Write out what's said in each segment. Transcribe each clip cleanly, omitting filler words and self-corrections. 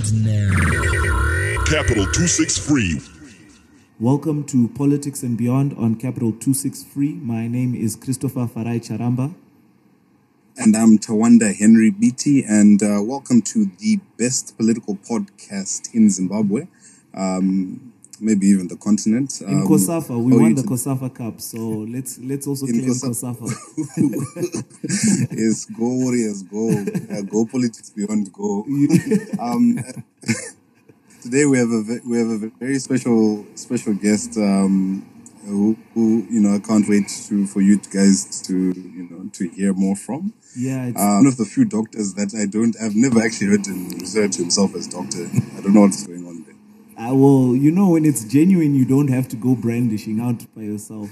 And now, Capital 263. Welcome to Politics and Beyond on Capital 263. My name is Christopher Farai Charamba. And I'm Tawanda Henry Beatty, and welcome to the best political podcast in Zimbabwe, maybe even the continent. In COSAFA, we won the COSAFA Cup, so let's also claim COSAFA. Yes, go Warriors, go! Go Politics Beyond, go! Today we have a very special guest who I can't wait for you guys to hear more from. Yeah, it's one of the few doctors that I've never actually heard him refer to himself as doctor. I don't know what's going on there. Well, when it's genuine, you don't have to go brandishing out by yourself.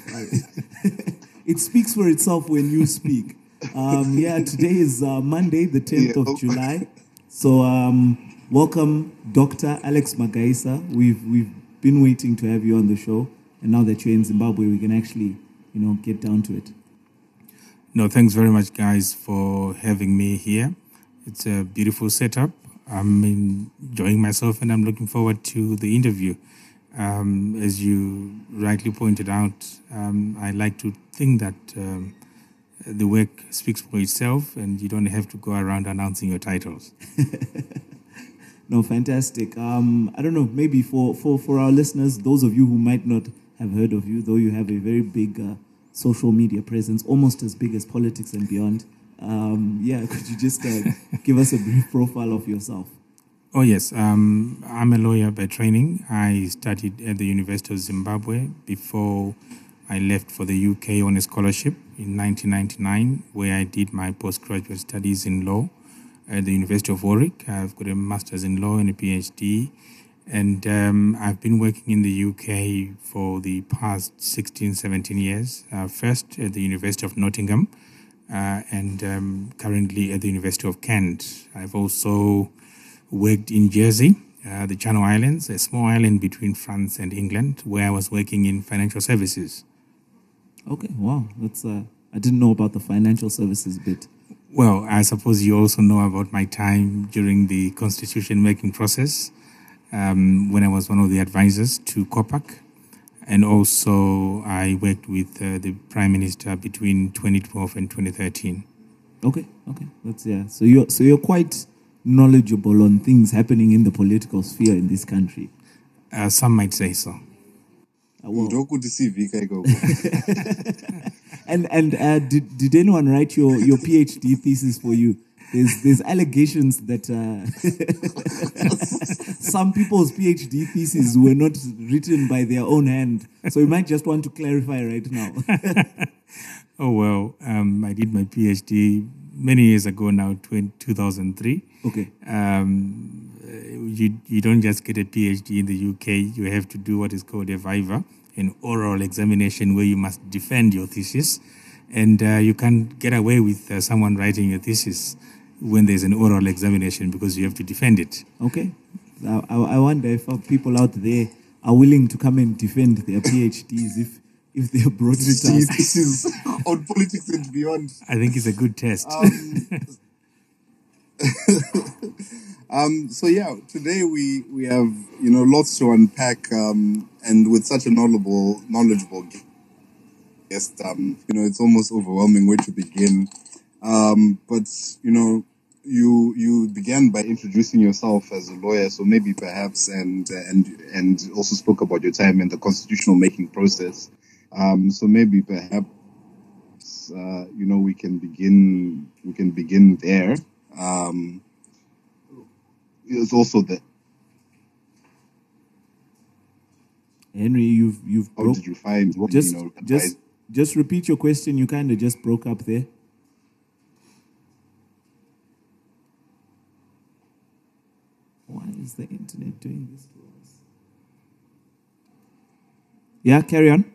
It speaks for itself when you speak. Today is Monday, the 10th of July. So, welcome, Dr. Alex Magaisa. We've been waiting to have you on the show, and now that you're in Zimbabwe, we can actually, get down to it. No, thanks very much, guys, for having me here. It's a beautiful setup. I'm enjoying myself, and I'm looking forward to the interview. As you rightly pointed out, I like to think that the work speaks for itself, and you don't have to go around announcing your titles. No, fantastic. I don't know, maybe for our listeners, those of you who might not have heard of you, though you have a very big social media presence, almost as big as Politics and Beyond. Could you just give us a brief profile of yourself? Oh, yes. I'm a lawyer by training. I studied at the University of Zimbabwe before I left for the UK on a scholarship in 1999, where I did my postgraduate studies in law at the University of Warwick. I've got a master's in law and a PhD. And I've been working in the UK for the past 16, 17 years. First at the University of Nottingham and currently at the University of Kent. I've also worked in Jersey, the Channel Islands, a small island between France and England, where I was working in financial services. Okay, wow. That's I didn't know about the financial services bit. Well, I suppose you also know about my time during the constitution-making process, when I was one of the advisors to COPAC, and also I worked with the Prime Minister between 2012 and 2013. Okay, that's So you're quite knowledgeable on things happening in the political sphere in this country. Some might say so. And did anyone write your PhD thesis for you? There's allegations that some people's PhD theses were not written by their own hand. So you might just want to clarify right now. Oh, well, I did my PhD many years ago now, 2003. Okay. You don't just get a PhD in the UK. You have to do what is called a viva, an oral examination where you must defend your thesis. And you can't get away with someone writing a thesis when there's an oral examination because you have to defend it. Okay. I wonder if people out there are willing to come and defend their PhDs if they are brought to us. This is on Politics and Beyond. I think it's a good test. Today we have lots to unpack, and with such a knowledgeable guest, it's almost overwhelming where to begin. But you began by introducing yourself as a lawyer, so maybe perhaps and also spoke about your time in the constitutional making process. So maybe perhaps we can begin there. It's also that Henry, you've how did you find what just repeat your question. You kind of just broke up there. Why is the internet doing this to us? Yeah, carry on.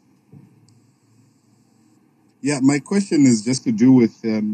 Yeah, my question is just to do with the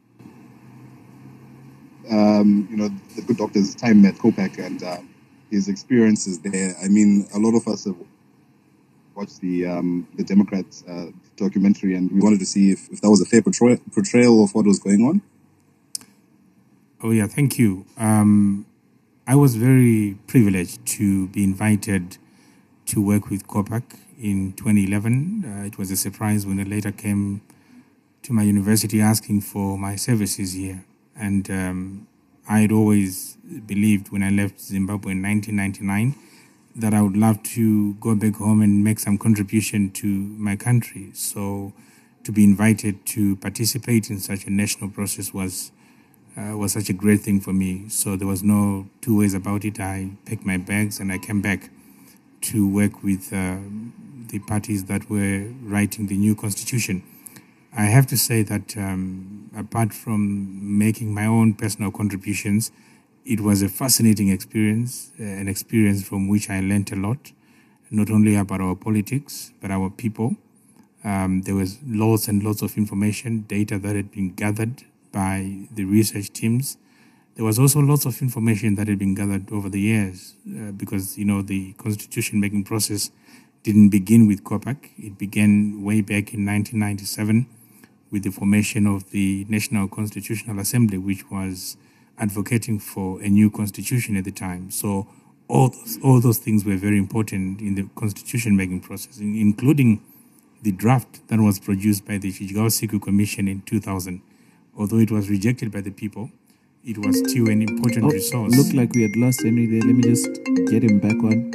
good doctor's time at COPAC and his experiences there. I mean, a lot of us have watched the Democrats documentary, and we wanted to see if that was a fair portrayal of what was going on. Oh yeah, thank you. I was very privileged to be invited to work with COPAC in 2011. It was a surprise when a letter came to my university asking for my services here. And I had always believed when I left Zimbabwe in 1999 that I would love to go back home and make some contribution to my country. So to be invited to participate in such a national process was such a great thing for me. So there was no two ways about it. I packed my bags and I came back to work with the parties that were writing the new constitution. I have to say that apart from making my own personal contributions, it was a fascinating experience, an experience from which I learned a lot, not only about our politics, but our people. There was lots and lots of information, data that had been gathered by the research teams. There was also lots of information that had been gathered over the years because, the constitution-making process didn't begin with COPAC. It began way back in 1997 with the formation of the National Constitutional Assembly, which was advocating for a new constitution at the time. So all those things were very important in the constitution-making process, including the draft that was produced by the Chichigao Siku Commission in 2000. Although it was rejected by the people, it was still an important resource. Looked like we had lost Henry there. Let me just get him back on.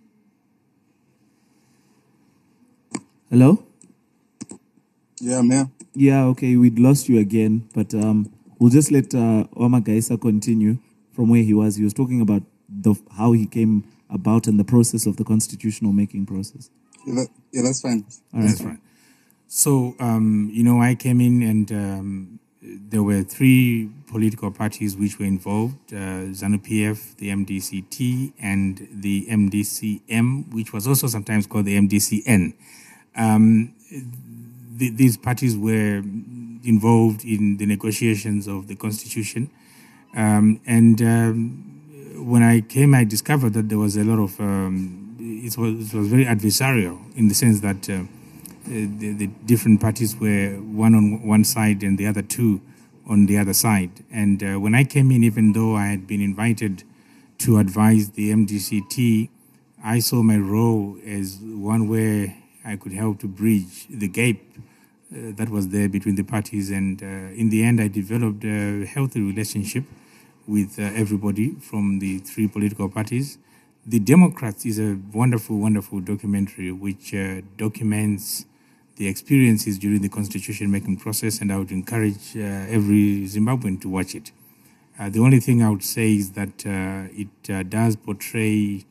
Hello? Yeah, man. Yeah, okay, we'd lost you again, but we'll just let Omar Gaisa continue from where he was. He was talking about how he came about and the process of the constitutional making process. Yeah, that's fine. All right. That's right. So, I came in and there were three political parties which were involved, ZANU-PF, the MDCT, and the MDCM, which was also sometimes called the MDCN. These parties were involved in the negotiations of the constitution. When I came, I discovered that there was a lot of, it was very adversarial in the sense that the different parties were one on one side and the other two on the other side. And when I came in, even though I had been invited to advise the MDCT, I saw my role as one where I could help to bridge the gap that was there between the parties. And in the end, I developed a healthy relationship with everybody from the three political parties. The Democrats is a wonderful, wonderful documentary which documents the experiences during the constitution-making process, and I would encourage every Zimbabwean to watch it. The only thing I would say is that it does portray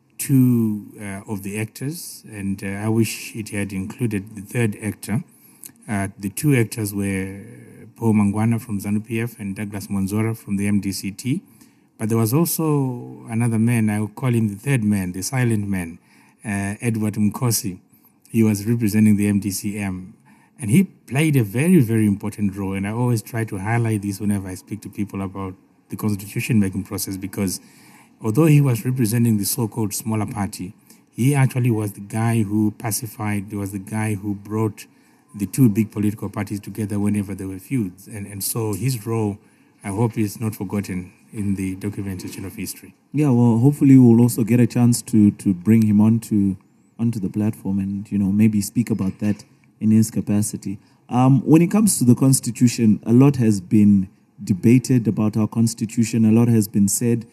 two of the actors, and I wish it had included the third actor. The two actors were Paul Mangwana from ZANU-PF and Douglas Monzora from the MDCT. But there was also another man, I would call him the third man, the silent man, Edward Mkosi. He was representing the MDCM. And he played a very, very important role. And I always try to highlight this whenever I speak to people about the constitution-making process, because although he was representing the so-called smaller party, he actually was the guy who pacified, he was the guy who brought the two big political parties together whenever there were feuds. And so his role, I hope, is not forgotten in the documentation of history. Yeah, well, hopefully we'll also get a chance to bring him onto the platform and, maybe speak about that in his capacity. When it comes to the Constitution, a lot has been debated about our Constitution. A lot has been said.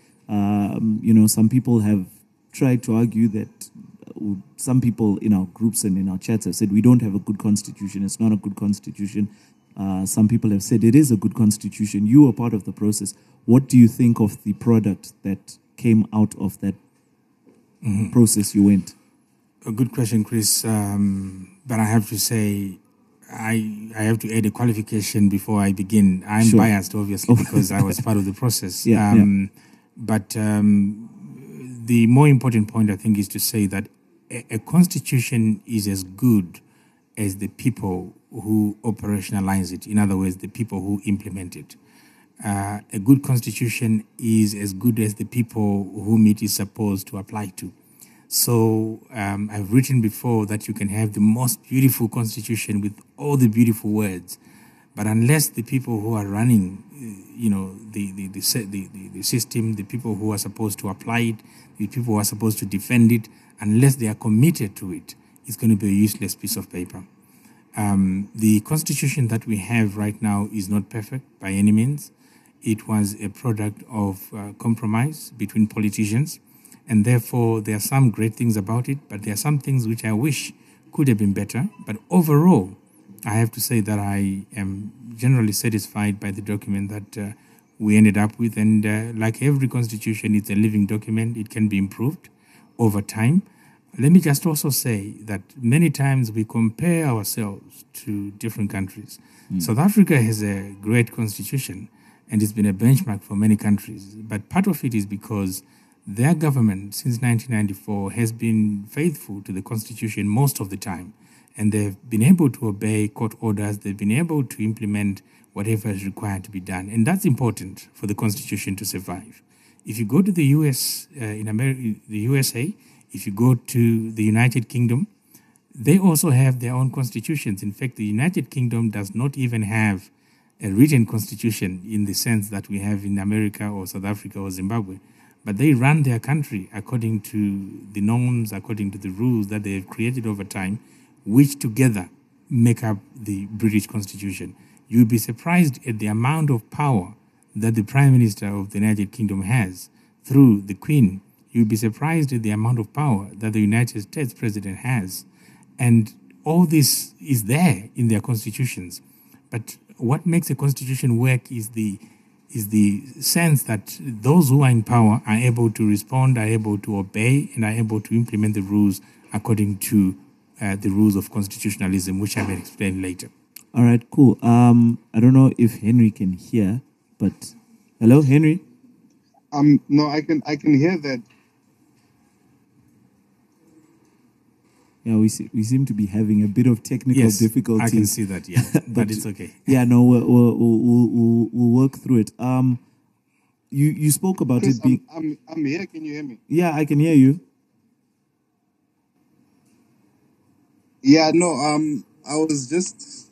Some people have tried to argue that some people in our groups and in our chats have said we don't have a good Constitution. It's not a good Constitution. Some people have said it is a good Constitution. You were part of the process. What do you think of the product that came out of that process you went? A good question, Chris. But I have to say, I have to add a qualification before I begin. I'm biased, obviously, because I was part of the process. But the more important point, I think, is to say that a constitution is as good as the people who operationalize it. In other words, the people who implement it. A good constitution is as good as the people whom it is supposed to apply to. So I've written before that you can have the most beautiful constitution with all the beautiful words, But unless the people who are running, the system, the people who are supposed to apply it, the people who are supposed to defend it, unless they are committed to it, it's going to be a useless piece of paper. The constitution that we have right now is not perfect by any means. It was a product of compromise between politicians, and therefore there are some great things about it, but there are some things which I wish could have been better. But overall, I have to say that I am generally satisfied by the document that we ended up with. And like every constitution, it's a living document. It can be improved over time. Let me just also say that many times we compare ourselves to different countries. South Africa has a great constitution, and it's been a benchmark for many countries. But part of it is because their government, since 1994, has been faithful to the constitution most of the time. And they've been able to obey court orders. They've been able to implement whatever is required to be done. And that's important for the constitution to survive. If you go to the US, in America, the USA, if you go to the United Kingdom, they also have their own constitutions. In fact, the United Kingdom does not even have a written constitution in the sense that we have in America or South Africa or Zimbabwe. But they run their country according to the norms, according to the rules that they have created over time, which together make up the British Constitution. You'll be surprised at the amount of power that the Prime Minister of the United Kingdom has through the Queen. You'll be surprised at the amount of power that the United States President has. And all this is there in their constitutions. But what makes a constitution work is the sense that those who are in power are able to respond, are able to obey, and are able to implement the rules according to the rules of constitutionalism, which I will explain later. All right, cool. I don't know if Henry can hear, but hello, Henry. No, I can hear that. Yeah, we seem to be having a bit of technical difficulty. I can see that. Yeah, but it's okay. Yeah, no, we'll work through it. You spoke about Chris, it being. I'm here. Can you hear me? Yeah, I can hear you. Yeah, no. I was just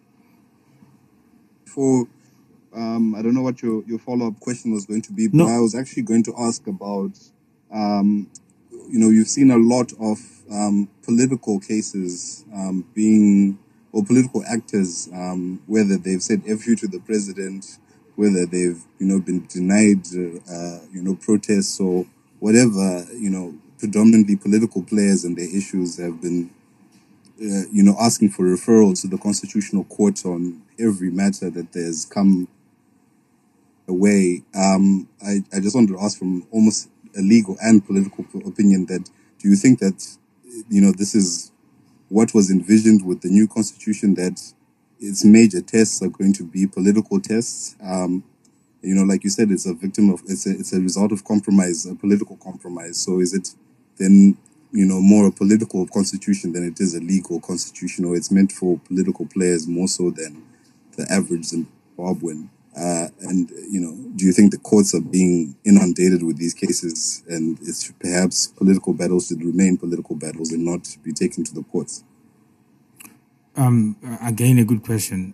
for. I don't know what your follow-up question was going to be, but I was actually going to ask about. You've seen a lot of political cases or political actors, whether they've said F you to the president, whether they've, been denied, protests or whatever, predominantly political players and their issues have been, asking for referral to the Constitutional Court on every matter that there's come away. I just wanted to ask from almost a legal and political opinion that do you think that this is what was envisioned with the new constitution, that its major tests are going to be political tests? Like you said, it's a result of compromise, a political compromise. So is it then more a political constitution than it is a legal constitution, or it's meant for political players more so than the average Zimbabwean? Do you think the courts are being inundated with these cases, and it's perhaps political battles should remain political battles and not be taken to the courts? Again, a good question.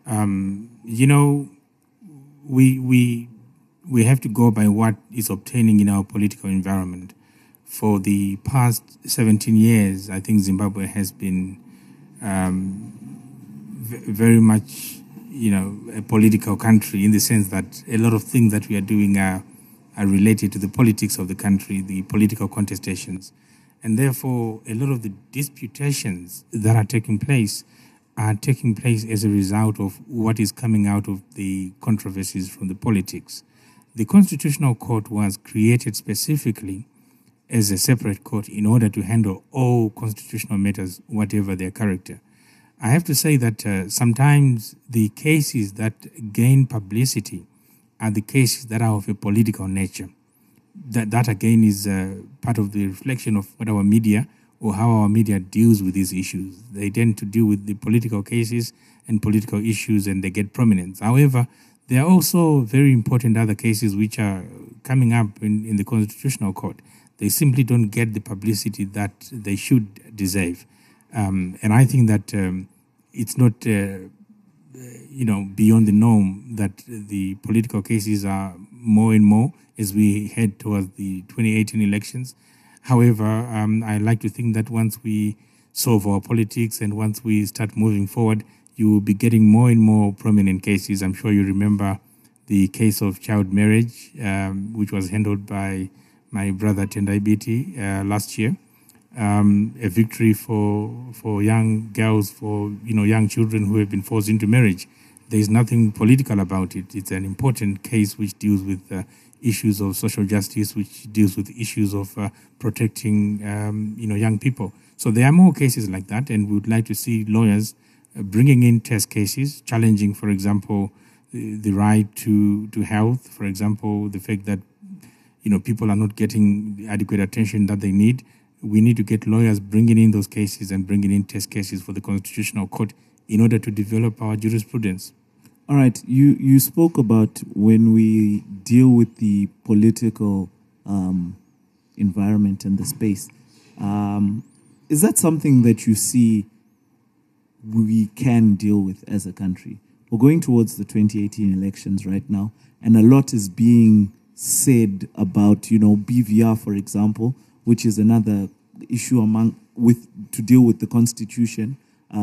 We have to go by what is obtaining in our political environment. For the past 17 years, I think Zimbabwe has been very much a political country, in the sense that a lot of things that we are doing are related to the politics of the country, the political contestations. And therefore, a lot of the disputations that are taking place as a result of what is coming out of the controversies from the politics. The Constitutional Court was created specifically as a separate court in order to handle all constitutional matters, whatever their character. I have to say that sometimes the cases that gain publicity are the cases that are of a political nature. That again is part of the reflection of what our media or how our media deals with these issues. They tend to deal with the political cases and political issues, and they get prominence. However, there are also very important other cases which are coming up in the Constitutional Court. They simply don't get the publicity that they should deserve. And I think that it's not beyond the norm, that the political cases are more and more as we head towards the 2018 elections. However, I like to think that once we solve our politics and once we start moving forward, you will be getting more and more prominent cases. I'm sure you remember the case of child marriage, which was handled by my brother Tendai Biti last year. A victory for young girls, for young children who have been forced into marriage. There is nothing political about it. It's an important case which deals with issues of social justice, which deals with issues of protecting young people. So there are more cases like that, and we would like to see lawyers bringing in test cases, challenging, for example, the right to health, for example, the fact that people are not getting the adequate attention that they need. We need to get lawyers bringing in those cases and bringing in test cases for the Constitutional Court in order to develop our jurisprudence. All right, you spoke about when we deal with the political environment and the space. Is that something that you see we can deal with as a country? We're going towards the 2018 elections right now, and a lot is being said about, BVR, for example, which is another issue to deal with the Constitution.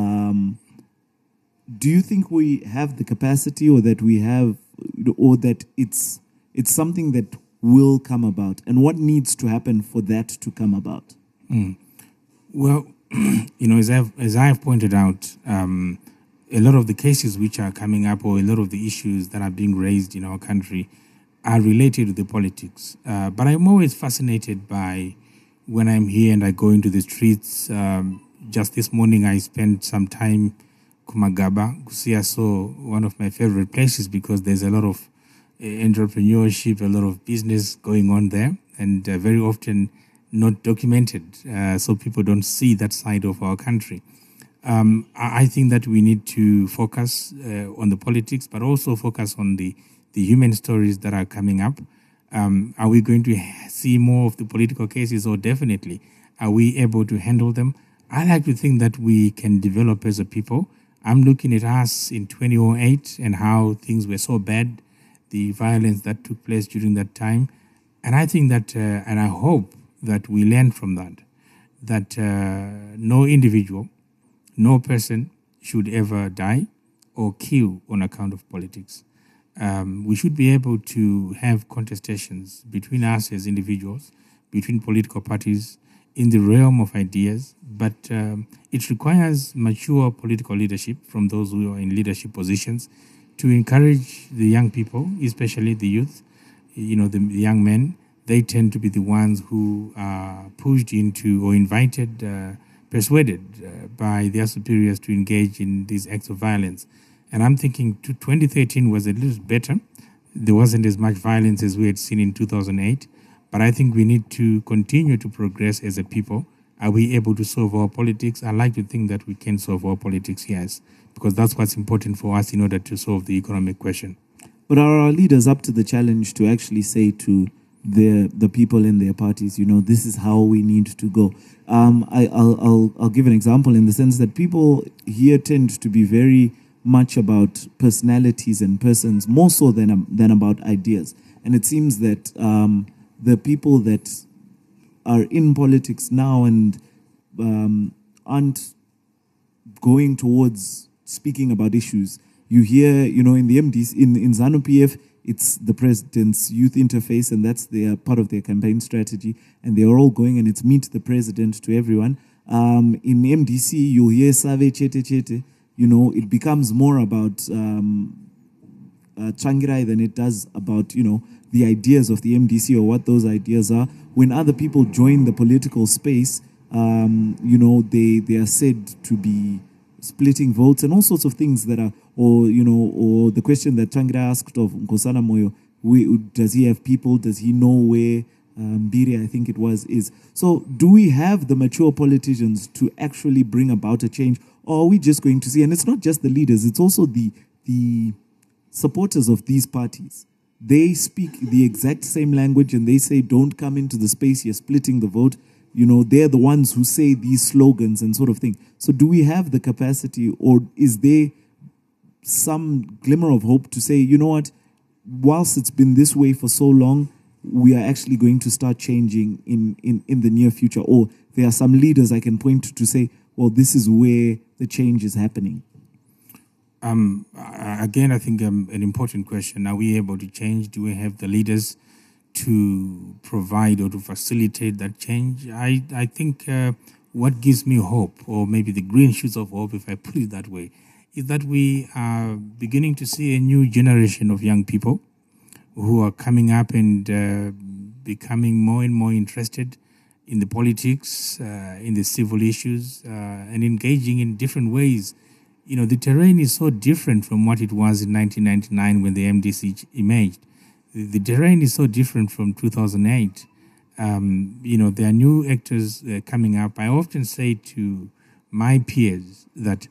Do you think we have the capacity, or that we have, or that it's something that will come about? And what needs to happen for that to come about? Well, as I have pointed out, a lot of the cases which are coming up, or a lot of the issues that are being raised in our country, are related to the politics. But I'm always fascinated by, when I'm here and I go into the streets. Just this morning, I spent some time Kumagaba, Kusiaso, one of my favorite places, because there's a lot of entrepreneurship, a lot of business going on there, and very often not documented, so people don't see that side of our country. I think that we need to focus on the politics, but also focus on the human stories that are coming up. Are we going to see more of the political cases? Or definitely, are we able to handle them? I like to think that we can develop as a people. I'm looking at us in 2008 and how things were so bad, the violence that took place during that time. And I think that, and I hope that we learn from that no individual, no person should ever die or kill on account of politics. We should be able to have contestations between us as individuals, between political parties, in the realm of ideas, but it requires mature political leadership from those who are in leadership positions to encourage the young people, especially the youth, the young men. They tend to be the ones who are pushed into or invited, persuaded by their superiors to engage in these acts of violence. And I'm thinking 2013 was a little better. There wasn't as much violence as we had seen in 2008. But I think we need to continue to progress as a people. Are we able to solve our politics? I like to think that we can solve our politics, yes, because that's what's important for us in order to solve the economic question. But are our leaders up to the challenge to actually say to the people in their parties, this is how we need to go? I'll give an example in the sense that people here tend to be very much about personalities and persons, more so than about ideas. And it seems that the people that are in politics now and aren't going towards speaking about issues. You hear, in the MDs, in ZANU-PF, it's the president's youth interface, and that's part of their campaign strategy. And they're all going, and it's meet the president to everyone. In MDC, you'll hear Save Chete Chete. It becomes more about Changirai than it does about, the ideas of the MDC or what those ideas are. When other people join the political space, they are said to be splitting votes and all sorts of things that are, or the question that Changirai asked of Nkosana Moyo, does he have people? Does he know where Mbiri, I think it was, is? So do we have the mature politicians to actually bring about a change? Or are we just going to see, and it's not just the leaders, it's also the supporters of these parties. They speak the exact same language and they say, don't come into the space, you're splitting the vote. They're the ones who say these slogans and sort of thing. So do we have the capacity, or is there some glimmer of hope to say, you know what, whilst it's been this way for so long, we are actually going to start changing in the near future? Or there are some leaders I can point to say, well, this is where the change is happening? Again, I think an important question. Are we able to change? Do we have the leaders to provide or to facilitate that change? I think what gives me hope, or maybe the green shoots of hope, if I put it that way, is that we are beginning to see a new generation of young people who are coming up and becoming more and more interested in the politics, in the civil issues, and engaging in different ways. You know, the terrain is so different from what it was in 1999 when the MDC emerged. The terrain is so different from 2008. You know, there are new actors coming up. I often say to my peers that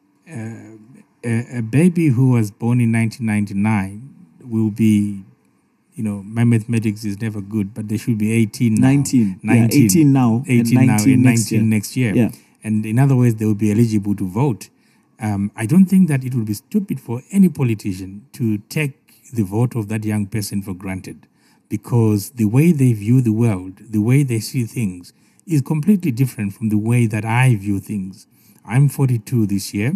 a baby who was born in 1999 will be, you know, my mathematics is never good, but they should be 18 now. 19. Yeah, 18 now. 18 and now 19 and next 19 year. next year. Yeah. And in other words, they will be eligible to vote. I don't think that it would be stupid for any politician to take the vote of that young person for granted, because the way they view the world, the way they see things, is completely different from the way that I view things. I'm 42 this year,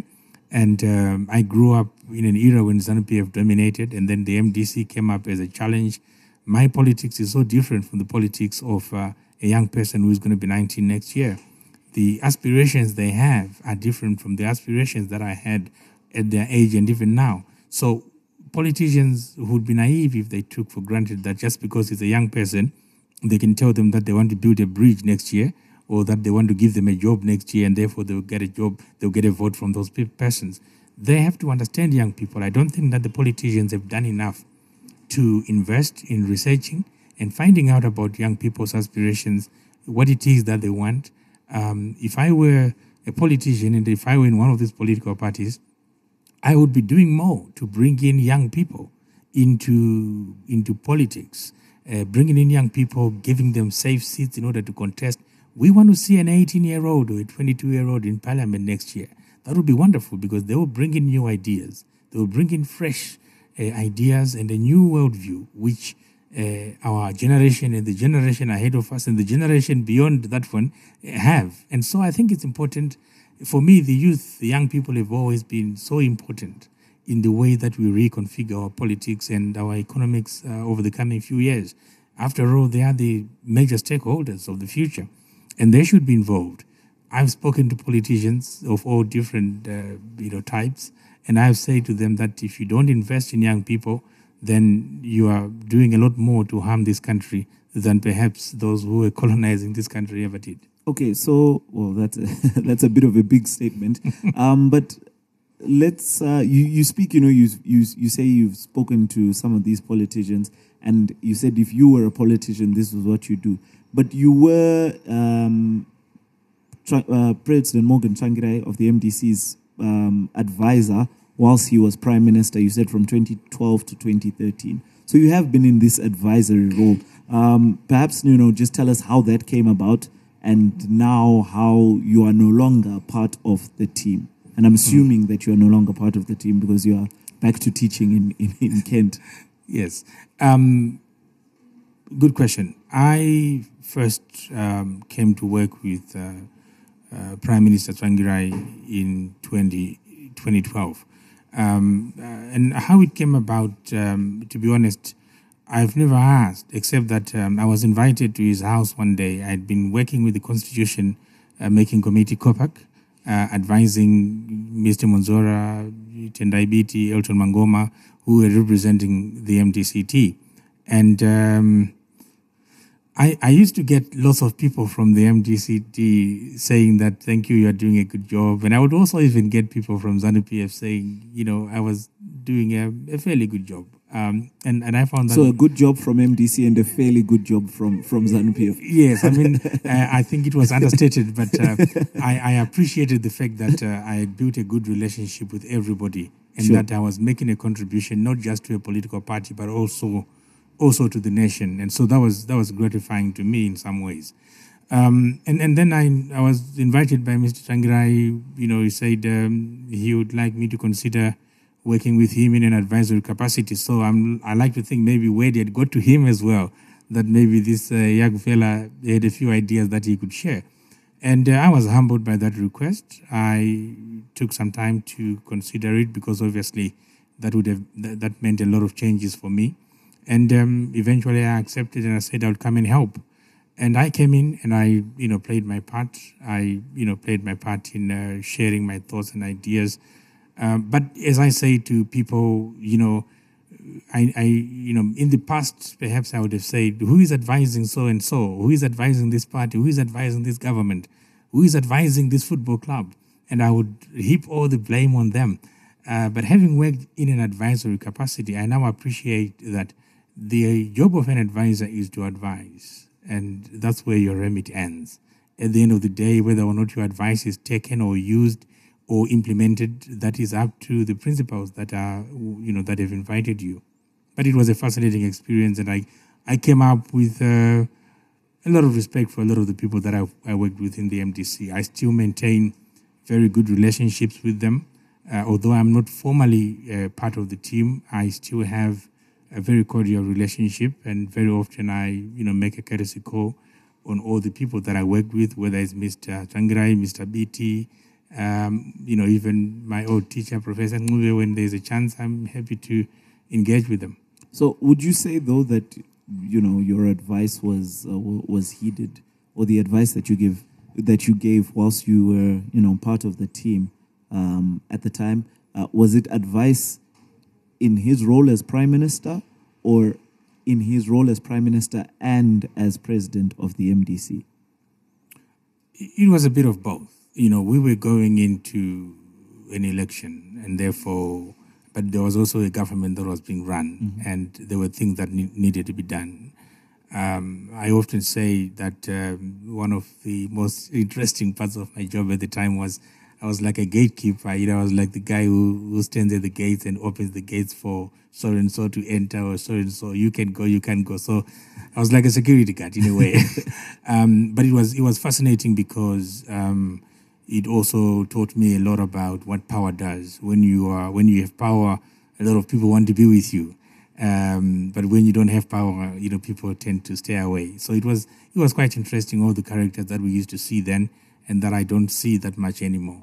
and I grew up in an era when ZANU-PF dominated, and then the MDC came up as a challenge. My politics is so different from the politics of a young person who is going to be 19 next year. The aspirations they have are different from the aspirations that I had at their age and even now. So politicians would be naive if they took for granted that just because it's a young person, they can tell them that they want to build a bridge next year, or that they want to give them a job next year, and therefore they'll get a job, they'll get a vote from those persons. They have to understand young people. I don't think that the politicians have done enough to invest in researching and finding out about young people's aspirations, what it is that they want. If I were a politician and if I were in one of these political parties, I would be doing more to bring in young people into politics, bringing in young people, giving them safe seats in order to contest. We want to see an 18-year-old or a 22-year-old in parliament next year. That would be wonderful, because they will bring in new ideas. They will bring in fresh ideas and a new worldview, which our generation and the generation ahead of us and the generation beyond that one have. And so I think it's important. For me, the youth, the young people have always been so important in the way that we reconfigure our politics and our economics over the coming few years. After all, they are the major stakeholders of the future, and they should be involved. I've spoken to politicians of all different types, and I've said to them that if you don't invest in young people, then you are doing a lot more to harm this country than perhaps those who were colonizing this country ever did. Okay, so, well, that's a bit of a big statement. But let's, you speak, you say you've spoken to some of these politicians, and you said if you were a politician, this was what you do. But you were President Morgan Tsvangirai of the MDC's advisor whilst he was Prime Minister, you said from 2012 to 2013. So you have been in this advisory role. Perhaps, just tell us how that came about, and now how you are no longer part of the team. And I'm assuming that you are no longer part of the team because you are back to teaching in Kent. Yes. Good question. I first came to work with Prime Minister Tsvangirai in 2012. And how it came about, to be honest, I've never asked, except that I was invited to his house one day. I'd been working with the Constitution Making Committee, COPAC, advising Mr. Monzora, Tendai Biti, Elton Mangoma, who were representing the MDCT. And I used to get lots of people from the MDCT saying that, thank you, you're doing a good job. And I would also even get people from ZANU-PF saying, I was doing a fairly good job. And I found that... So a good job from MDC and a fairly good job from ZANU-PF. Yes, I mean, I think it was understated, but I appreciated the fact that I had built a good relationship with everybody, and that I was making a contribution not just to a political party, but also to the nation. And so that was gratifying to me in some ways. And then I was invited by Mr. Tsvangirai. He said he would like me to consider working with him in an advisory capacity. So I like to think maybe Wade had got to him as well, that maybe this young fella had a few ideas that he could share. And I was humbled by that request. I took some time to consider it because obviously that meant a lot of changes for me. And eventually I accepted and I said I would come and help. And I came in and I, played my part. I, played my part in sharing my thoughts and ideas. But as I say to people, in the past, perhaps I would have said, who is advising so-and-so? Who is advising this party? Who is advising this government? Who is advising this football club? And I would heap all the blame on them. But having worked in an advisory capacity, I now appreciate that the job of an advisor is to advise. And that's where your remit ends. At the end of the day, whether or not your advice is taken or used or implemented, that is up to the principals that are, that have invited you. But it was a fascinating experience, and I came up with a lot of respect for a lot of the people that I worked with in the MDC. I still maintain very good relationships with them. Although I'm not formally part of the team, I still have a very cordial relationship, and very often I, make a courtesy call on all the people that I worked with, whether it's Mr. Changirai, Mr. BT, even my old teacher, Professor Ngube. When there's a chance, I'm happy to engage with them. So would you say, though, that, your advice was heeded, or the advice that you gave whilst you were, part of the team at the time, was it advice in his role as Prime Minister, or in his role as Prime Minister and as President of the MDC? It was a bit of both. We were going into an election, and therefore, but there was also a government that was being run, and there were things that needed to be done. I often say that one of the most interesting parts of my job at the time was I was like a gatekeeper. I was like the guy who stands at the gates and opens the gates for so-and-so to enter, or so-and-so, you can go, you can go. So I was like a security guard in a way. But it was fascinating because it also taught me a lot about what power does. When you have power, a lot of people want to be with you. But when you don't have power, people tend to stay away. So it was quite interesting, all the characters that we used to see then and that I don't see that much anymore.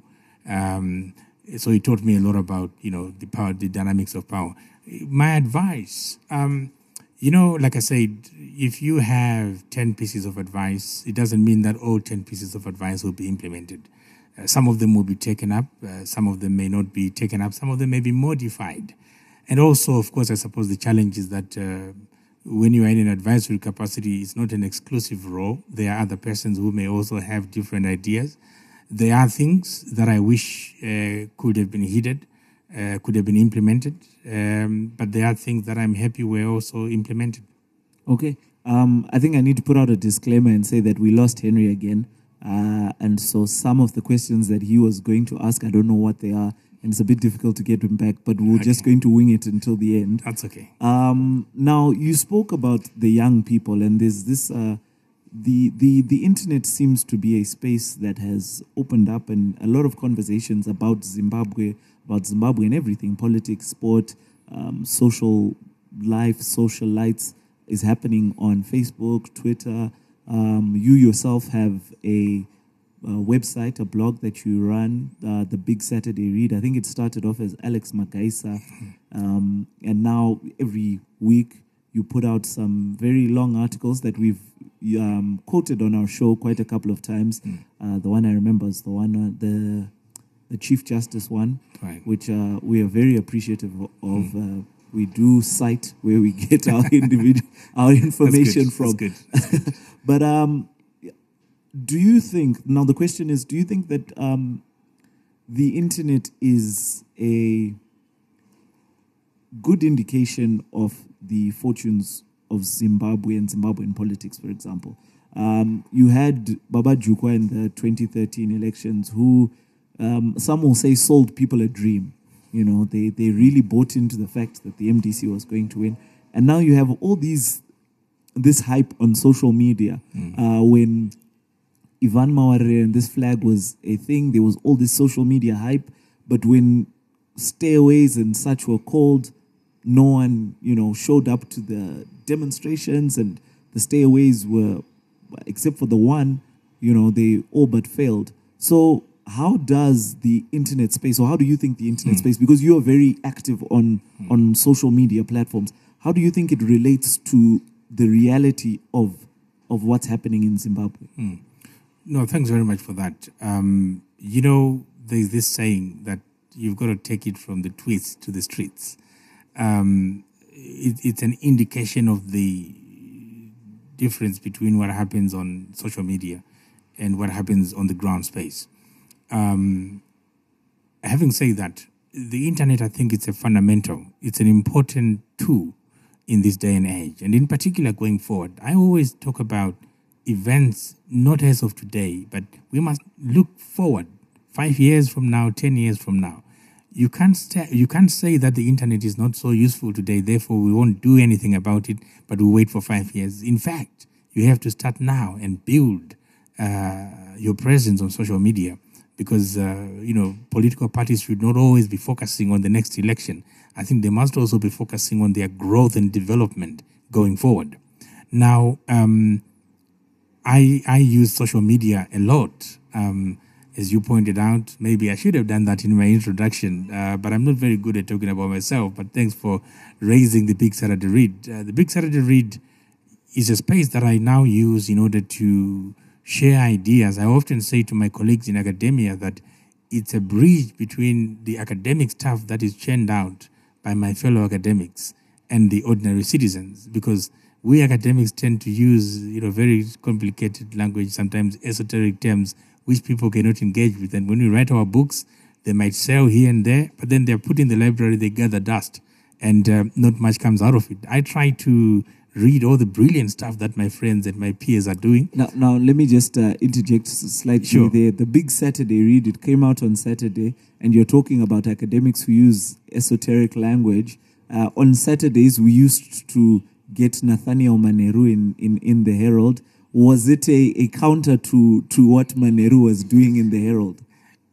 So it taught me a lot about, the power, the dynamics of power. My advice, like I said, if you have 10 pieces of advice, it doesn't mean that all 10 pieces of advice will be implemented. Some of them will be taken up, some of them may not be taken up, some of them may be modified. And also, of course, I suppose the challenge is that when you are in an advisory capacity, it's not an exclusive role. There are other persons who may also have different ideas. There are things that I wish could have been heeded, could have been implemented, but there are things that I'm happy were also implemented. Okay. I think I need to put out a disclaimer and say that we lost Henry again. And so some of the questions that he was going to ask, I don't know what they are, and it's a bit difficult to get him back, but we're just going to wing it until the end. That's okay. Now, you spoke about the young people, and there's this, the internet seems to be a space that has opened up, and a lot of conversations about Zimbabwe and everything, politics, sport, social life, socialites is happening on Facebook, Twitter. You yourself have a website, a blog that you run, the Big Saturday Read. I think it started off as Alex Magaisa, and now every week you put out some very long articles that we've quoted on our show quite a couple of times. The one I remember is the one, the Chief Justice one, right, which we are very appreciative of. We do cite where we get our our information from. That's good. But do you think, now the question is, do you think that the internet is a good indication of the fortunes of Zimbabwe and Zimbabwean politics, for example? You had Baba Jukwa in the 2013 elections, who some will say sold people a dream. They really bought into the fact that the MDC was going to win. And now you have all this hype on social media. When Ivan Maware and this flag was a thing, there was all this social media hype. But when stayaways and such were called. No one, showed up to the demonstrations, and the stayaways were, except for the one, they all but failed. So how does the internet space, or how do you think the internet space, because you are very active on social media platforms, how do you think it relates to the reality of what's happening in Zimbabwe? No, thanks very much for that. There's this saying that you've got to take it from the tweets to the streets. It's an indication of the difference between what happens on social media and what happens on the ground space. Having said that, the internet, I think it's it's an important tool in this day and age. And in particular, going forward, I always talk about events not as of today, but we must look forward 5 years from now, 10 years from now. You can't say that the internet is not so useful today, therefore we won't do anything about it, but we'll wait for 5 years. In fact, you have to start now and build your presence on social media, because political parties should not always be focusing on the next election. I think they must also be focusing on their growth and development going forward. Now, I use social media a lot. As you pointed out, maybe I should have done that in my introduction, but I'm not very good at talking about myself. But thanks for raising the Big Saturday Read. The Big Saturday Read is a space that I now use in order to share ideas. I often say to my colleagues in academia that it's a bridge between the academic stuff that is churned out by my fellow academics and the ordinary citizens, because we academics tend to use very complicated language, sometimes esoteric terms, which people cannot engage with. And when we write our books, they might sell here and there, but then they're put in the library, they gather dust, and not much comes out of it. I try to read all the brilliant stuff that my friends and my peers are doing. Now let me just interject slightly there. The Big Saturday Read, it came out on Saturday, and you're talking about academics who use esoteric language. On Saturdays, we used to get Nathaniel Maneru in the Herald. Was it a counter to what Maneru was doing in the Herald?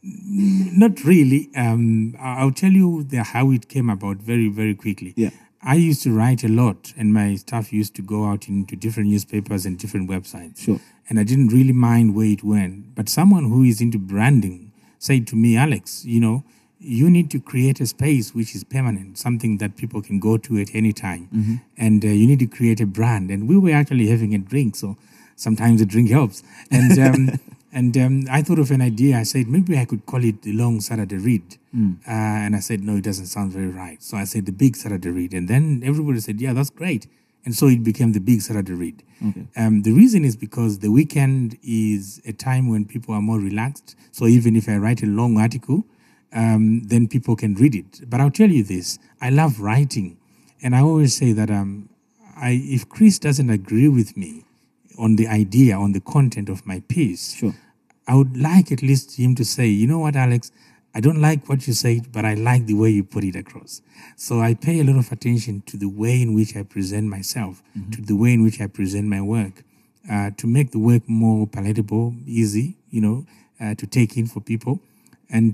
Not really. I'll tell you how it came about very, very quickly. Yeah. I used to write a lot, and my staff used to go out into different newspapers and different websites. Sure. And I didn't really mind where it went. But someone who is into branding said to me, Alex, you need to create a space which is permanent, something that people can go to at any time. Mm-hmm. And you need to create a brand. And we were actually having a drink, so sometimes the drink helps. And I thought of an idea. I said, maybe I could call it the Long Saturday Read. And I said, no, it doesn't sound very right. So I said the Big Saturday Read. And then everybody said, yeah, that's great. And so it became the Big Saturday Read. Okay. The reason is because the weekend is a time when people are more relaxed. So even if I write a long article, then people can read it. But I'll tell you this, I love writing. And I always say that if Chris doesn't agree with me on the idea, on the content of my piece, Sure. I would like at least him to say, you know what, Alex, I don't like what you said, but I like the way you put it across. So I pay a lot of attention to the way in which I present myself, to the way in which I present my work, to make the work more palatable, easy, to take in for people. And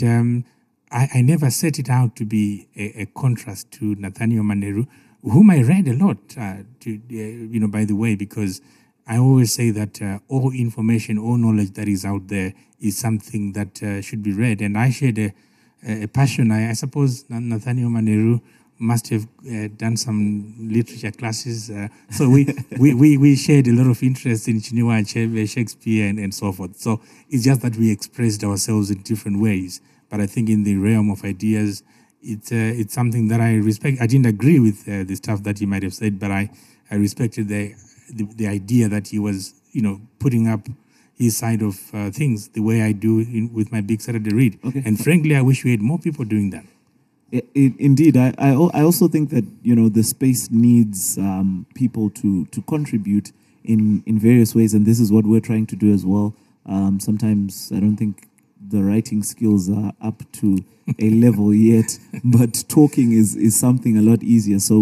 I never set it out to be a contrast to Nathaniel Maneru, whom I read a lot, by the way, because I always say that all information, all knowledge that is out there is something that should be read. And I shared a passion. I suppose Nathaniel Maneru must have done some literature classes. So we shared a lot of interest in Chinua Achebe, Shakespeare, and so forth. So it's just that we expressed ourselves in different ways. But I think in the realm of ideas, it's something that I respect. I didn't agree with the stuff that he might have said, but I respected the idea that he was, putting up his side of things the way I do with my Big Saturday Read. Okay. And frankly, I wish we had more people doing that. Indeed, I also think that the space needs people to contribute in various ways, and this is what we're trying to do as well. Sometimes I don't think the writing skills are up to a level yet, but talking is something a lot easier. So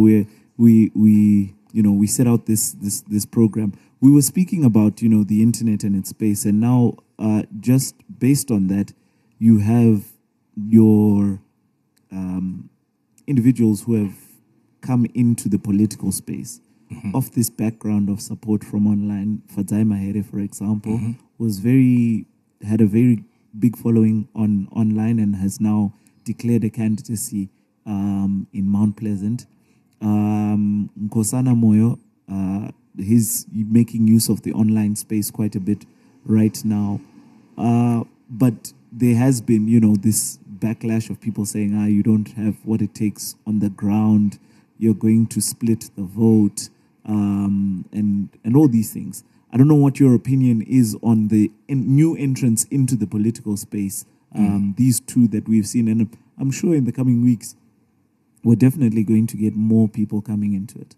we set out this program. We were speaking about the internet and its space, and now just based on that, you have your individuals who have come into the political space off this background of support from online. Fadzai Mahere, for example, had a very big following online and has now declared a candidacy in Mount Pleasant. Nkosana Moyo, he's making use of the online space quite a bit right now. But there has been, this backlash of people saying, you don't have what it takes on the ground, you're going to split the vote, and all these things. I don't know what your opinion is on the new entrants into the political space, these two that we've seen. And I'm sure in the coming weeks, we're definitely going to get more people coming into it.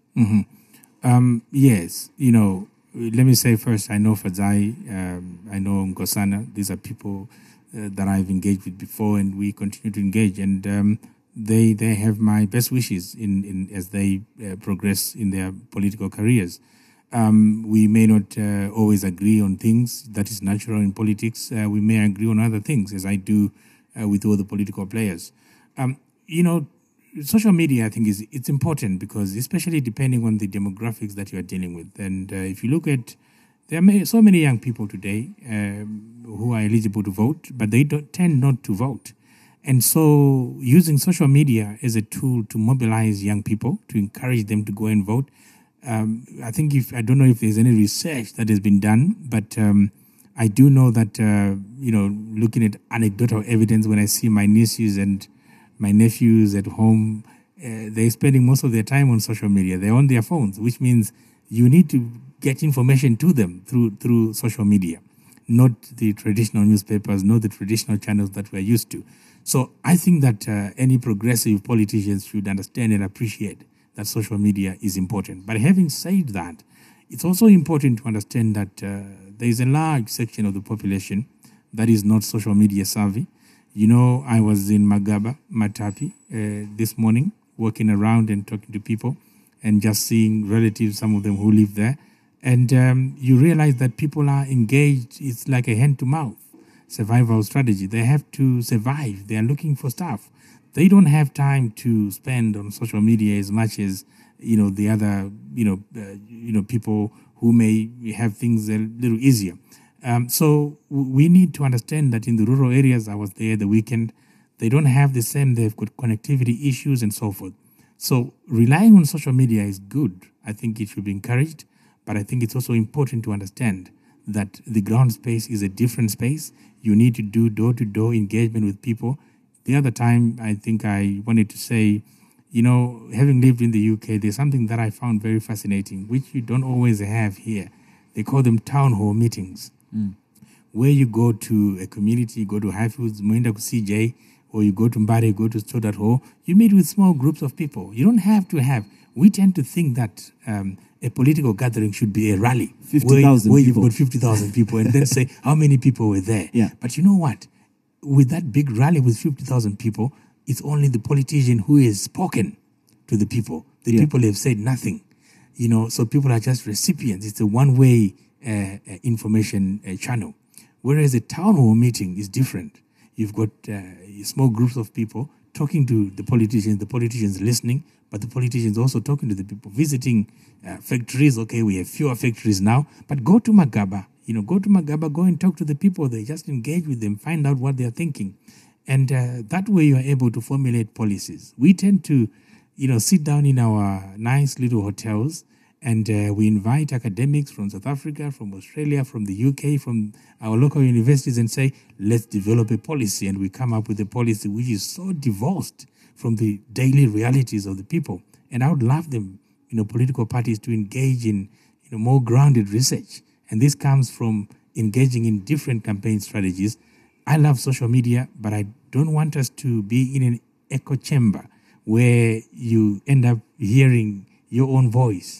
Yes, let me say first, I know Fadzai, I know Nkosana. These are people that I've engaged with before, and we continue to engage. And they have my best wishes in as they progress in their political careers. We may not always agree on things. That is natural in politics. We may agree on other things, as I do with all the political players. Social media, I think, it's important because, especially depending on the demographics that you are dealing with. And if you look at, there are so many young people today who are eligible to vote, but they tend not to vote. And so using social media as a tool to mobilize young people, to encourage them to go and vote, I think I don't know if there's any research that has been done, but I do know that, looking at anecdotal evidence, when I see my nieces and my nephews at home, they're spending most of their time on social media. They're on their phones, which means you need to get information to them through social media, not the traditional newspapers, not the traditional channels that we're used to. So I think that any progressive politicians should understand and appreciate that social media is important. But having said that, it's also important to understand that there is a large section of the population that is not social media savvy. I was in Magaba, Matapi, this morning, walking around and talking to people and just seeing relatives, some of them who live there. And you realize that people are engaged. It's like a hand-to-mouth survival strategy. They have to survive. They are looking for stuff. They don't have time to spend on social media as much as, the other, people who may have things a little easier. So we need to understand that in the rural areas, I was there the weekend, they don't have the same, they've got connectivity issues and so forth. So relying on social media is good. I think it should be encouraged, but I think it's also important to understand that the ground space is a different space. You need to do door-to-door engagement with people. The other time, I think I wanted to say, having lived in the UK, there's something that I found very fascinating, which you don't always have here. They call them town hall meetings. Where you go to a community, you go to Highfields, Moenda CJ, or you go to Mbare, go to Stoddart Hall, you meet with small groups of people. You don't have to have, we tend to think that a political gathering should be a rally. 50,000 where people. You've got 50,000 people and then say, how many people were there? Yeah. But you know what? With that big rally with 50,000 people, it's only the politician who has spoken to the people. The people have said nothing. So people are just recipients. It's a one-way information channel. Whereas a town hall meeting is different. You've got small groups of people talking to the politicians listening, but the politicians also talking to the people, visiting factories. Okay, we have fewer factories now, but go to Magaba. Go and talk to the people. They just engage with them, find out what they're thinking. And that way you are able to formulate policies. We tend to, sit down in our nice little hotels and we invite academics from South Africa, from Australia, from the UK, from our local universities and say, let's develop a policy. And we come up with a policy which is so divorced from the daily realities of the people. And I would love them, political parties to engage in, more grounded research. And this comes from engaging in different campaign strategies. I love social media, but I don't want us to be in an echo chamber where you end up hearing your own voice,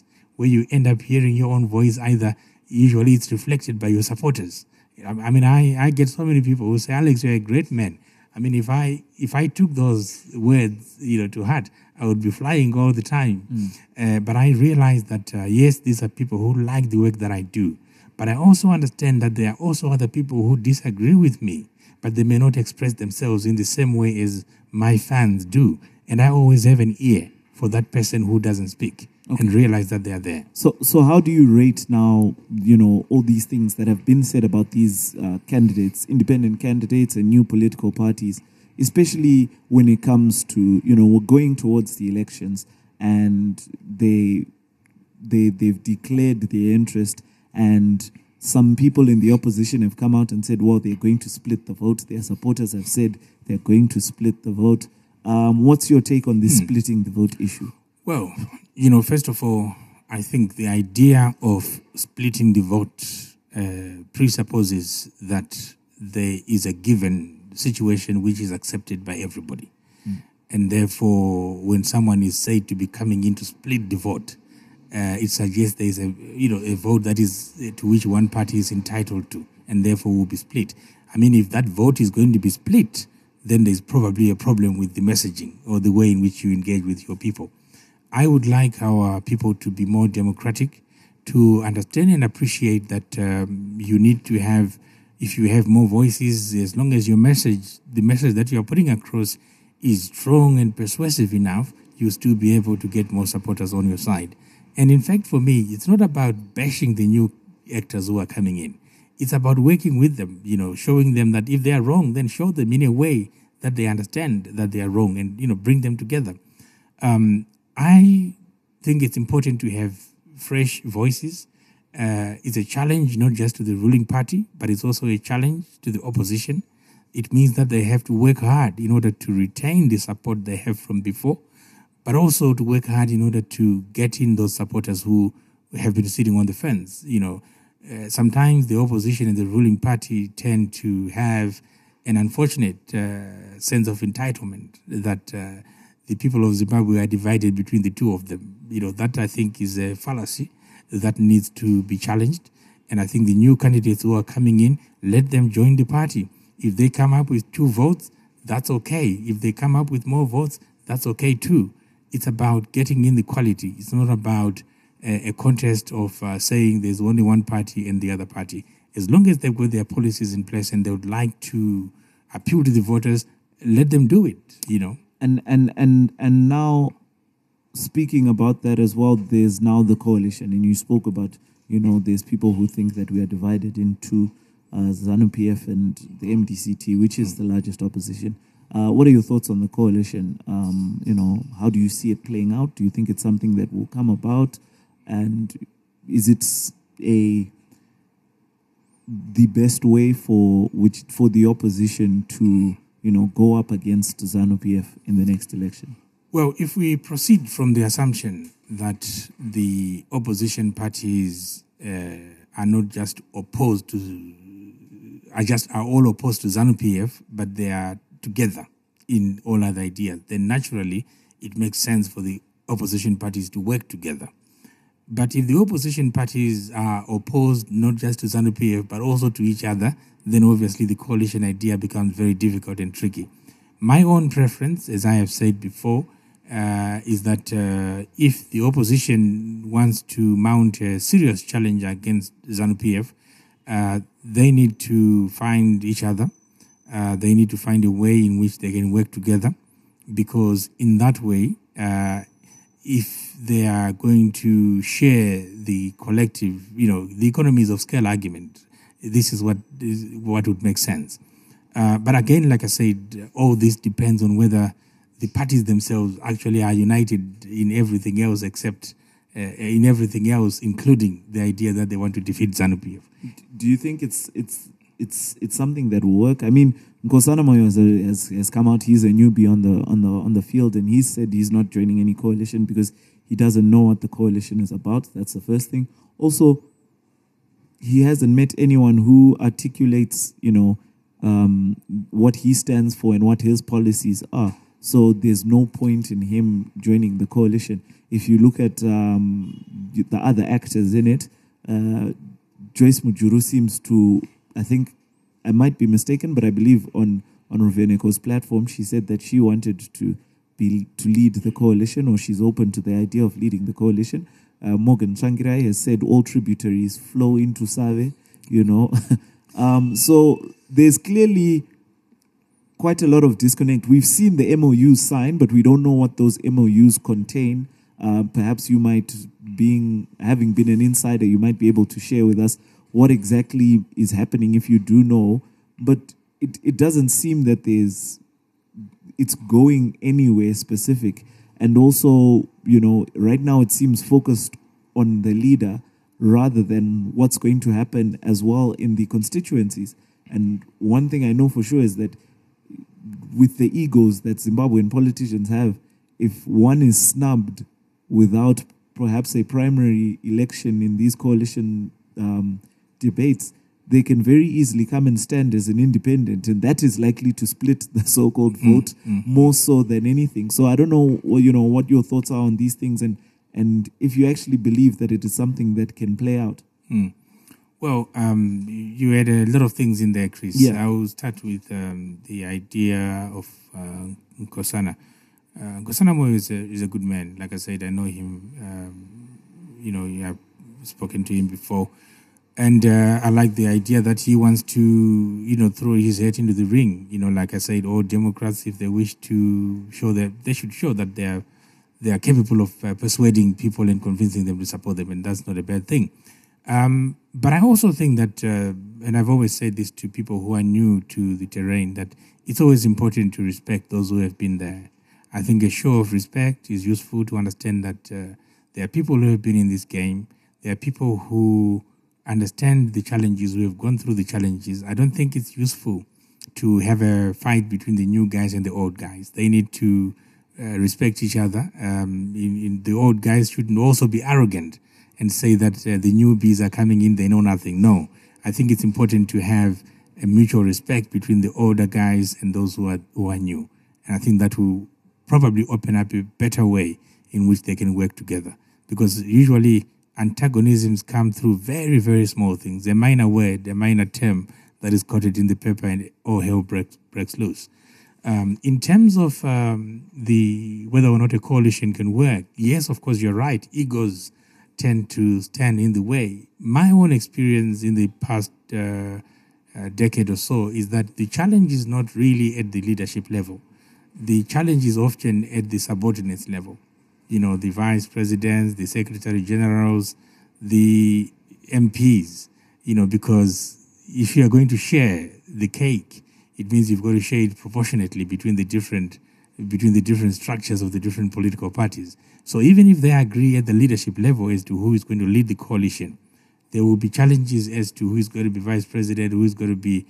either usually it's reflected by your supporters. I get so many people who say, Alex, you're a great man. If I took those words, to heart, I would be flying all the time. But I realize that, yes, these are people who like the work that I do. But I also understand that there are also other people who disagree with me. but they may not express themselves in the same way as my fans do. And I always have an ear for that person who doesn't speak and realize that they are there. So how do you rate now, all these things that have been said about these candidates, independent candidates and new political parties, especially when it comes to, we're going towards the elections and they've declared their interest, and some people in the opposition have come out and said, well, they're going to split the vote. Their supporters have said they're going to split the vote. What's your take on this splitting the vote issue? Well, first of all, I think the idea of splitting the vote presupposes that there is a given situation which is accepted by everybody. And therefore, when someone is said to be coming in to split the vote, it suggests there is a vote that is to which one party is entitled to, and therefore will be split. I mean, if that vote is going to be split, then there's probably a problem with the messaging or the way in which you engage with your people. I would like our people to be more democratic, to understand and appreciate that you need to have, if you have more voices, as long as your message, the message that you are putting across is strong and persuasive enough, you'll still be able to get more supporters on your side. And in fact, for me, it's not about bashing the new actors who are coming in. It's about working with them, showing them that if they are wrong, then show them in a way that they understand that they are wrong and, bring them together. I think it's important to have fresh voices. It's a challenge not just to the ruling party, but it's also a challenge to the opposition. It means that they have to work hard in order to retain the support they have from before, but also to work hard in order to get in those supporters who have been sitting on the fence. Sometimes the opposition and the ruling party tend to have an unfortunate sense of entitlement that the people of Zimbabwe are divided between the two of them. That I think is a fallacy that needs to be challenged. And I think the new candidates who are coming in, let them join the party. If they come up with 2 votes, that's okay. If they come up with more votes, that's okay too. It's about getting in the quality. It's not about a contest of saying there's only one party and the other party. As long as they've got their policies in place and they would like to appeal to the voters, let them do it, And now, speaking about that as well, there's now the coalition, and you spoke about, there's people who think that we are divided into ZANU-PF and the MDCT, which is the largest opposition. What are your thoughts on the coalition? How do you see it playing out? Do you think it's something that will come about? And is it the best way for the opposition to, go up against ZANU-PF in the next election? Well, if we proceed from the assumption that the opposition parties are not just opposed to, are all opposed to ZANU-PF, but they are together in all other ideas, then naturally it makes sense for the opposition parties to work together. But if the opposition parties are opposed not just to ZANU-PF but also to each other, then obviously the coalition idea becomes very difficult and tricky. My own preference, as I have said before, is that if the opposition wants to mount a serious challenge against ZANU-PF, they need to find each other. They need to find a way in which they can work together, because in that way, if they are going to share the collective, the economies of scale argument, this is what would make sense. But again, like I said, all this depends on whether the parties themselves actually are united in everything else in everything else, including the idea that they want to defeat ZANU-PF. Do you think it's something that will work? I mean, Nkosana Moyo has come out. He's a newbie on the field, and he said he's not joining any coalition because he doesn't know what the coalition is about. That's the first thing. Also, he hasn't met anyone who articulates, what he stands for and what his policies are. So there's no point in him joining the coalition. If you look at the other actors in it, Joyce Mujuru seems to, I think, I might be mistaken, but I believe on Ruveneko's platform, she said that she wanted to lead the coalition, or she's open to the idea of leading the coalition. Morgan Tsvangirai has said all tributaries flow into Save, So there's clearly quite a lot of disconnect. We've seen the MOUs signed, but we don't know what those MOUs contain. Perhaps you might, having been an insider, you might be able to share with us what exactly is happening if you do know. But it doesn't seem that it's going anywhere specific. And also, right now it seems focused on the leader rather than what's going to happen as well in the constituencies. And one thing I know for sure is that with the egos that Zimbabwean politicians have, if one is snubbed without perhaps a primary election in these coalition debates, they can very easily come and stand as an independent, and that is likely to split the so-called vote more so than anything. So I don't know, what your thoughts are on these things, and if you actually believe that it is something that can play out. Well, you had a lot of things in there, Chris. Yeah. I will start with the idea of Nkosana. Nkosana Moyo is a good man. Like I said, I know him. I've spoken to him before. And I like the idea that he wants to, throw his head into the ring. Like I said, all Democrats, if they wish to show that, they should show that they are capable of persuading people and convincing them to support them, and that's not a bad thing. But I also think that, and I've always said this to people who are new to the terrain, that it's always important to respect those who have been there. I think a show of respect is useful to understand that there are people who have been in this game. There are people who understand the challenges, who have gone through the challenges. I don't think it's useful to have a fight between the new guys and the old guys. They need to respect each other. The old guys shouldn't also be arrogant and say that the newbies are coming in, they know nothing. No, I think it's important to have a mutual respect between the older guys and those who are new. And I think that will probably open up a better way in which they can work together. Because usually antagonisms come through very, very small things. A minor word, a minor term that is quoted in the paper, and all hell breaks loose. In terms of whether or not a coalition can work, yes, of course, you're right. Egos tend to stand in the way. My own experience in the past decade or so is that the challenge is not really at the leadership level. The challenge is often at the subordinates level. The vice presidents, the secretary generals, the MPs, because if you are going to share the cake, it means you've got to share it proportionately between the different structures of the different political parties. So even if they agree at the leadership level as to who is going to lead the coalition, there will be challenges as to who is going to be vice president, who is going to be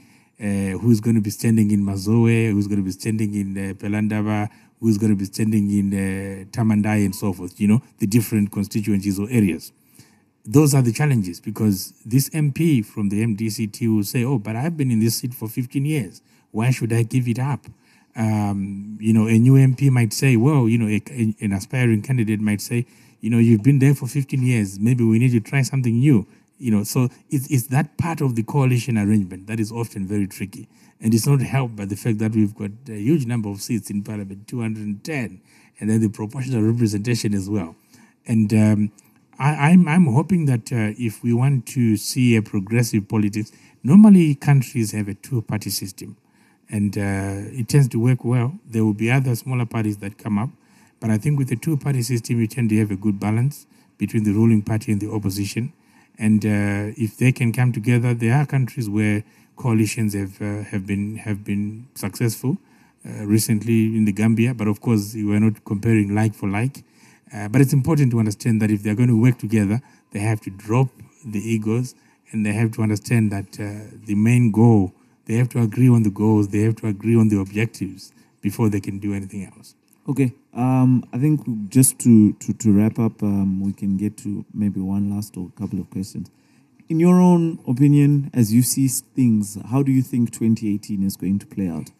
standing in Mazoe, who is going to be standing in Pelandaba, who is going to be standing in Tamandai, and so forth. The different constituencies or areas. Those are the challenges, because this MP from the MDCT will say, "Oh, but I've been in this seat for 15 years. Why should I give it up?" A new MP might say, well, an aspiring candidate might say, you've been there for 15 years. Maybe we need to try something new. So it's that part of the coalition arrangement that is often very tricky. And it's not helped by the fact that we've got a huge number of seats in Parliament, 210, and then the proportional representation as well. And I'm hoping that if we want to see a progressive politics, normally countries have a two-party system. And it tends to work well. There will be other smaller parties that come up. But I think with the two-party system, you tend to have a good balance between the ruling party and the opposition. And if they can come together, there are countries where coalitions have been successful. Recently in the Gambia, but of course, we are not comparing like for like. But it's important to understand that if they're going to work together, they have to drop the egos, and they have to understand that the main goal, they have to agree on the goals, they have to agree on the objectives before they can do anything else. Okay. I think just to wrap up, we can get to maybe one last or couple of questions. In your own opinion, as you see things, how do you think 2018 is going to play out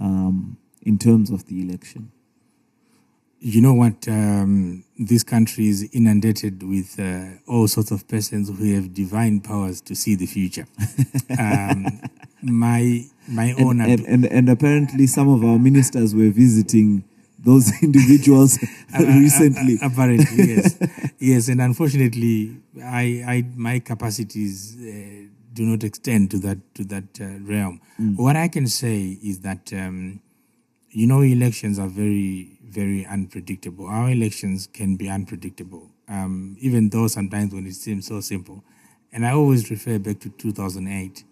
in terms of the election? You know what? This country is inundated with all sorts of persons who have divine powers to see the future. My own... And apparently some of our ministers were visiting those individuals recently. Apparently, yes. Yes, and unfortunately, my capacities do not extend to that realm. What I can say is that elections are very, very unpredictable. Our elections can be unpredictable, even though sometimes when it seems so simple. And I always refer back to 2008.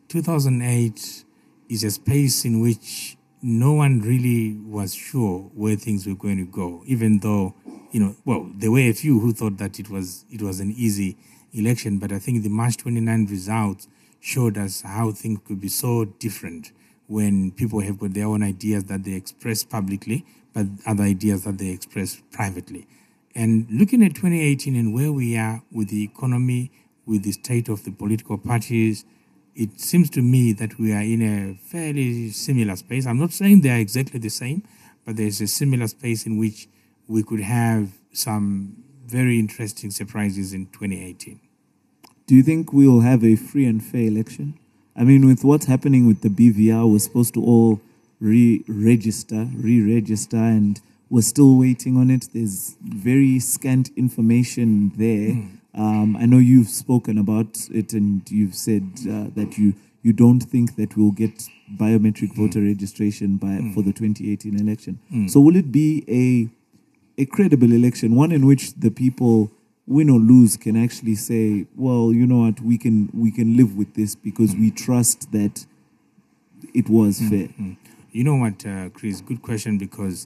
2008 is a space in which no one really was sure where things were going to go, even though, there were a few who thought that it was an easy election. But I think the March 29 results showed us how things could be so different when people have got their own ideas that they express publicly, but other ideas that they express privately. And looking at 2018 and where we are with the economy, with the state of the political parties, it seems to me that we are in a fairly similar space. I'm not saying they are exactly the same, but there's a similar space in which we could have some very interesting surprises in 2018. Do you think we'll have a free and fair election? I mean, with what's happening with the BVR, we're supposed to all re-register, and we're still waiting on it. There's very scant information there. I know you've spoken about it, and you've said that you don't think that we'll get biometric voter registration for the 2018 election. So will it be a credible election, one in which the people, win or lose, can actually say, well, you know what, we can live with this because we trust that it was fair? You know what, Chris, good question, because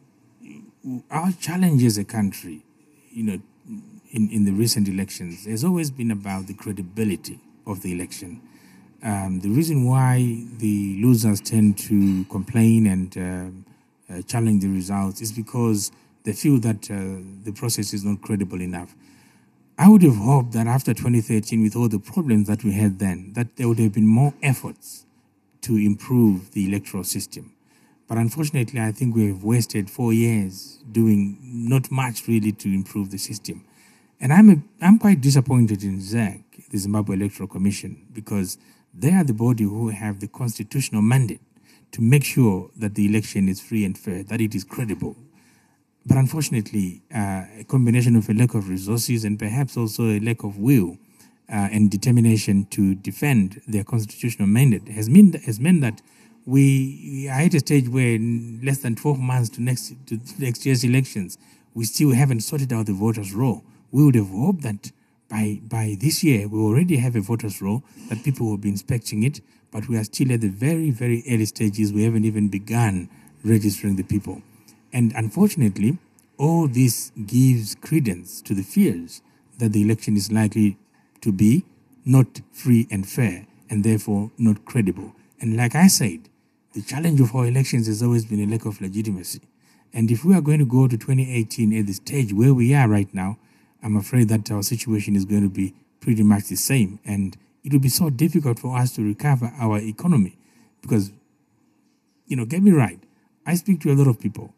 our challenge as a country, in the recent elections, has always been about the credibility of the election. The reason why the losers tend to complain and challenge the results is because they feel that the process is not credible enough. I would have hoped that after 2013, with all the problems that we had then, that there would have been more efforts to improve the electoral system. But unfortunately, I think we have wasted 4 years doing not much really to improve the system. And I'm quite disappointed in ZEC, the Zimbabwe Electoral Commission, because they are the body who have the constitutional mandate to make sure that the election is free and fair, that it is credible. But unfortunately, a combination of a lack of resources and perhaps also a lack of will and determination to defend their constitutional mandate has meant that we are at a stage where in less than 12 months to next year's elections, we still haven't sorted out the voters' roll. We would have hoped that by this year, we already have a voters' roll, that people will be inspecting it, but we are still at the very, very early stages. We haven't even begun registering the people. And unfortunately, all this gives credence to the fears that the election is likely to be not free and fair, and therefore not credible. And like I said, the challenge of our elections has always been a lack of legitimacy. And if we are going to go to 2018 at the stage where we are right now, I'm afraid that our situation is going to be pretty much the same. And it will be so difficult for us to recover our economy. Because, get me right, I speak to a lot of people.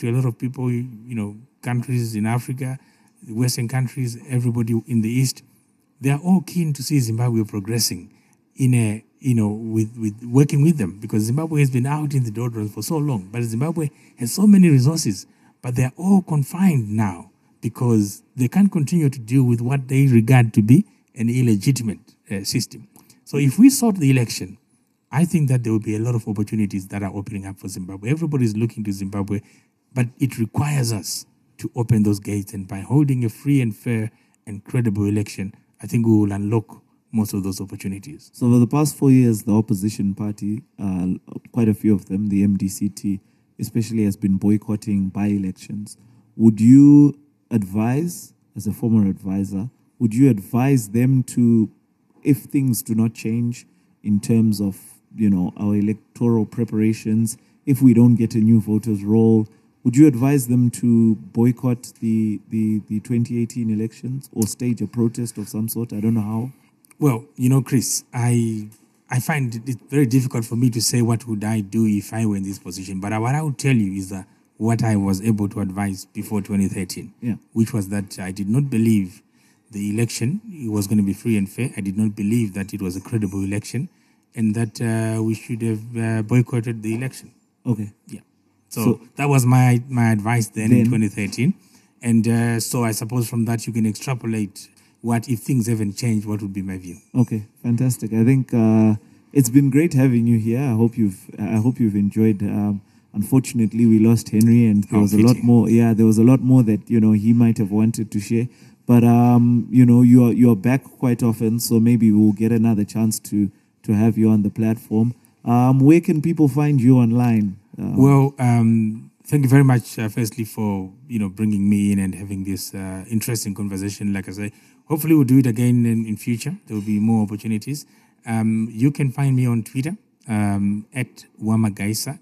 Countries in Africa, the Western countries, everybody in the East. They are all keen to see Zimbabwe progressing with working with them, because Zimbabwe has been out in the doldrums for so long. But Zimbabwe has so many resources, but they are all confined now because they can't continue to deal with what they regard to be an illegitimate system. So if we sort the election, I think that there will be a lot of opportunities that are opening up for Zimbabwe. Everybody is looking to Zimbabwe, but it requires us to open those gates. And by holding a free and fair and credible election, I think we will unlock most of those opportunities. So for the past 4 years, the opposition party, quite a few of them, the MDCT especially, has been boycotting by-elections. Would you advise, as a former advisor, would you advise them to, if things do not change in terms of our electoral preparations, if we don't get a new voters' roll, would you advise them to boycott the 2018 elections or stage a protest of some sort? I don't know how. Well, Chris, I find it very difficult for me to say what would I do if I were in this position. But what I would tell you is that what I was able to advise before 2013, which was that I did not believe the election was going to be free and fair. I did not believe that it was a credible election, and that we should have boycotted the election. Okay. Yeah. So that was my advice then in 2013. And so I suppose from that you can extrapolate, what if things haven't changed, what would be my view? Okay, fantastic. I think it's been great having you here. I hope you've enjoyed. Unfortunately, we lost Henry, and there was a lot more. Yeah, there was a lot more that he might have wanted to share. But you're back quite often, so maybe we'll get another chance to have you on the platform. Where can people find you online? Thank you very much, firstly, for bringing me in and having this interesting conversation. Like I say, hopefully we'll do it again in future. There will be more opportunities. You can find me on Twitter at Wamagaisa,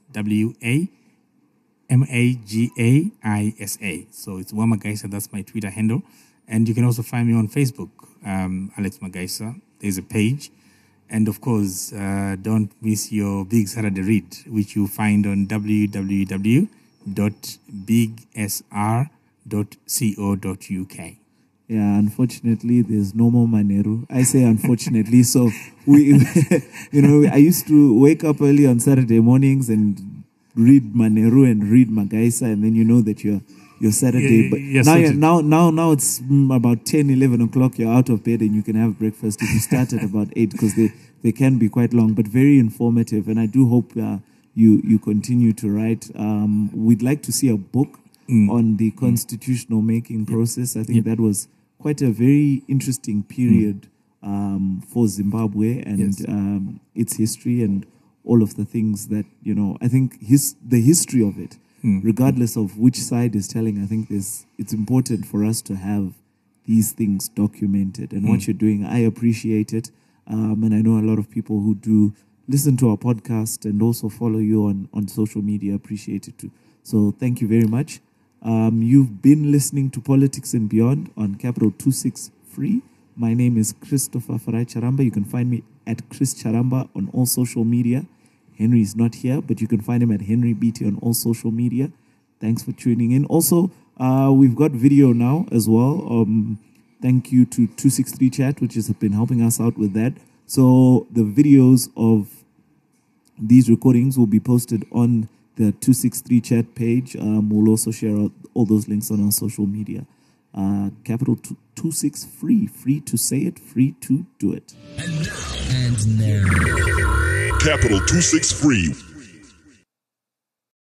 WAMAGAISA. So it's Wamagaisa. That's my Twitter handle. And you can also find me on Facebook, Alex Magaisa. There's a page. And of course, don't miss your Big Saturday Read, which you find on www.bigsr.co.uk. Yeah, unfortunately, there's no more Maneru. I say unfortunately. So I used to wake up early on Saturday mornings and read Maneru and read Magaisa, and then that you're Saturday. But now it's about 10, 11 o'clock. You're out of bed and you can have breakfast if you start at about 8, because they can be quite long, but very informative. And I do hope you continue to write. We'd like to see a book on the constitutional making process. I think that was quite a very interesting period for Zimbabwe and its history and all of the things that, I think the history of it, regardless of which side is telling, I think it's important for us to have these things documented. And what you're doing, I appreciate it. And I know a lot of people who do listen to our podcast and also follow you on social media appreciate it too. So thank you very much. You've been listening to Politics and Beyond on Capital 263. My name is Christopher Farai Charamba. You can find me at Chris Charamba on all social media. Henry is not here, but you can find him at Henry BT on all social media. Thanks for tuning in. Also, we've got video now as well. Thank you to 263 Chat, which has been helping us out with that. So the videos of these recordings will be posted on the 263 Chat page. We'll also share all those links on our social media. Capital 263, free to say it, free to do it. Capital 263.